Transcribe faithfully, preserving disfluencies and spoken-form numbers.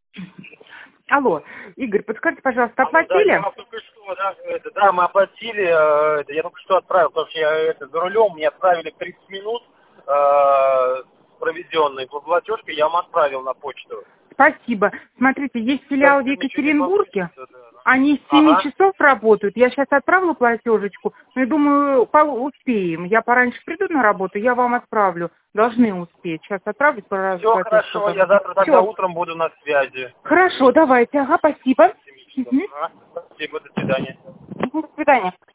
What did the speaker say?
Алло, Игорь, подскажите, пожалуйста, Алло, оплатили? Да, я вам только что, да, это, да, мы оплатили, э, это, я только что отправил, потому что я это, за рулем, мне отправили тридцать минут э, проведенной платежкой, я вам отправил на почту. Спасибо. Смотрите, есть филиал в Кажется, ничего не Екатеринбурге. получится, да. Они с семи Ага. часов работают. Я сейчас отправила платежечку, но я думаю, пол- успеем. Я пораньше приду на работу, я вам отправлю. Должны успеть. Сейчас отправлю по Все хорошо, я завтра тогда Всё. утром буду на связи. Хорошо, давайте. Ага, спасибо. Семь часов. Мгм. Ага. Спасибо, до свидания. До свидания.